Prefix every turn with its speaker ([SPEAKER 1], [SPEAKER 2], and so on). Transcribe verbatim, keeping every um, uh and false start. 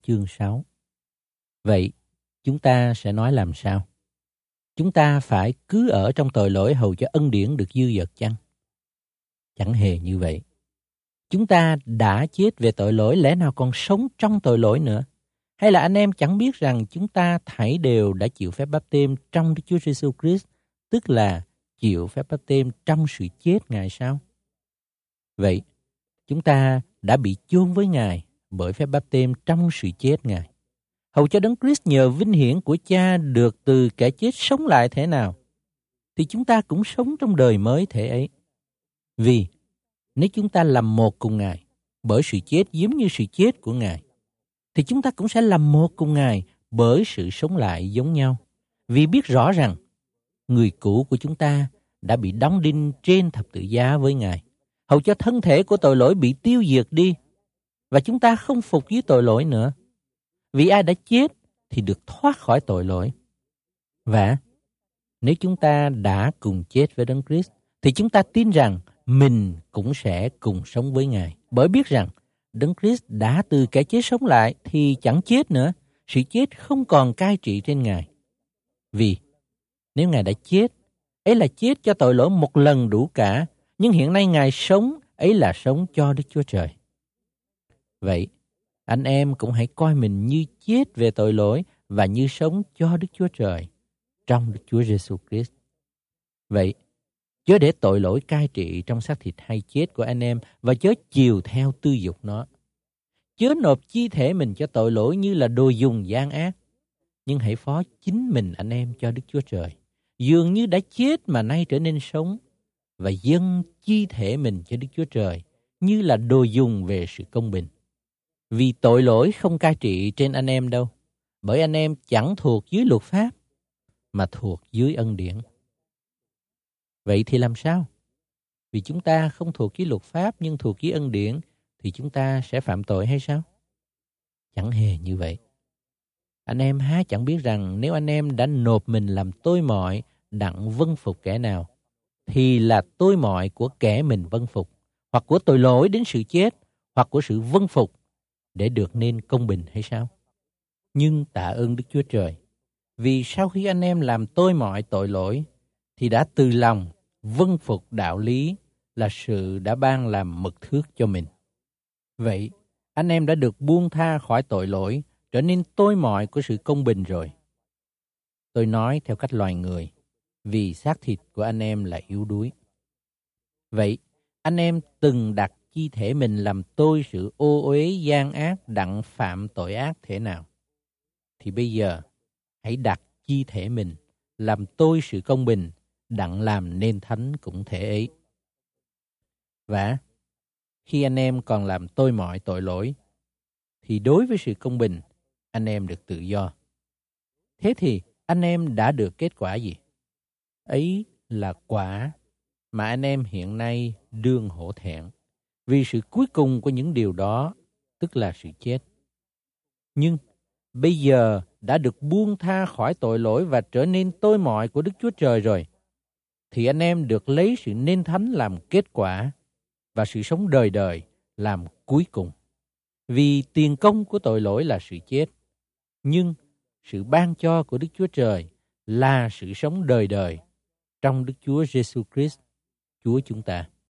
[SPEAKER 1] chương sáu. Vậy, chúng ta sẽ nói làm sao? Chúng ta phải cứ ở trong tội lỗi hầu cho ân điển được dư dật chăng? Chẳng hề như vậy. Chúng ta đã chết về tội lỗi, lẽ nào còn sống trong tội lỗi nữa? Hay là anh em chẳng biết rằng chúng ta thảy đều đã chịu phép báp-têm trong Đức Chúa Giêsu Christ, tức là chịu phép báp-têm trong sự chết Ngài sao? Vậy, chúng ta đã bị chôn với Ngài bởi phép báp-têm trong sự chết Ngài. Hầu cho Đấng Christ nhờ vinh hiển của Cha được từ kẻ chết sống lại thế nào, thì chúng ta cũng sống trong đời mới thể ấy. Vì nếu chúng ta làm một cùng Ngài bởi sự chết giống như sự chết của Ngài, thì chúng ta cũng sẽ làm một cùng Ngài bởi sự sống lại giống nhau. Vì biết rõ rằng người cũ của chúng ta đã bị đóng đinh trên thập tự giá với Ngài, hầu cho thân thể của tội lỗi bị tiêu diệt đi, và chúng ta không phục với tội lỗi nữa. Vì ai đã chết thì được thoát khỏi tội lỗi. Và nếu chúng ta đã cùng chết với Đấng Christ, thì chúng ta tin rằng mình cũng sẽ cùng sống với Ngài. Bởi biết rằng Đấng Christ đã từ kẻ chết sống lại thì chẳng chết nữa, sự chết không còn cai trị trên Ngài. Vì nếu Ngài đã chết, ấy là chết cho tội lỗi một lần đủ cả, nhưng hiện nay Ngài sống, ấy là sống cho Đức Chúa Trời. Vậy, anh em cũng hãy coi mình như chết về tội lỗi và như sống cho Đức Chúa Trời trong Đức Chúa Giêsu Christ. Vậy, chớ để tội lỗi cai trị trong xác thịt hay chết của anh em và chớ chiều theo tư dục nó. Chớ nộp chi thể mình cho tội lỗi như là đồ dùng gian ác, nhưng hãy phó chính mình anh em cho Đức Chúa Trời, dường như đã chết mà nay trở nên sống, và dâng chi thể mình cho Đức Chúa Trời như là đồ dùng về sự công bình. Vì tội lỗi không cai trị trên anh em đâu, bởi anh em chẳng thuộc dưới luật pháp, mà thuộc dưới ân điển. Vậy thì làm sao? Vì chúng ta không thuộc dưới luật pháp nhưng thuộc dưới ân điển, thì chúng ta sẽ phạm tội hay sao? Chẳng hề như vậy. Anh em há chẳng biết rằng nếu anh em đã nộp mình làm tôi mọi đặng vâng phục kẻ nào, thì là tôi mọi của kẻ mình vâng phục, hoặc của tội lỗi đến sự chết, hoặc của sự vâng phục để được nên công bình hay sao? Nhưng tạ ơn Đức Chúa Trời, vì sau khi anh em làm tôi mọi tội lỗi, thì đã từ lòng vâng phục đạo lý là sự đã ban làm mực thước cho mình. Vậy, anh em đã được buông tha khỏi tội lỗi, trở nên tôi mọi của sự công bình rồi. Tôi nói theo cách loài người, vì xác thịt của anh em là yếu đuối. Vậy, anh em từng đặt chi thể mình làm tôi sự ô uế gian ác đặng phạm tội ác thế nào, thì bây giờ hãy đặt chi thể mình làm tôi sự công bình đặng làm nên thánh cũng thể ấy. Và khi anh em còn làm tôi mọi tội lỗi, thì đối với sự công bình, anh em được tự do. Thế thì anh em đã được kết quả gì? Ấy là quả mà anh em hiện nay đương hổ thẹn, vì sự cuối cùng của những điều đó, tức là sự chết. Nhưng bây giờ đã được buông tha khỏi tội lỗi và trở nên tôi mọi của Đức Chúa Trời rồi, thì anh em được lấy sự nên thánh làm kết quả và sự sống đời đời làm cuối cùng. Vì tiền công của tội lỗi là sự chết, nhưng sự ban cho của Đức Chúa Trời là sự sống đời đời trong Đức Chúa Giêsu Christ, Chúa chúng ta.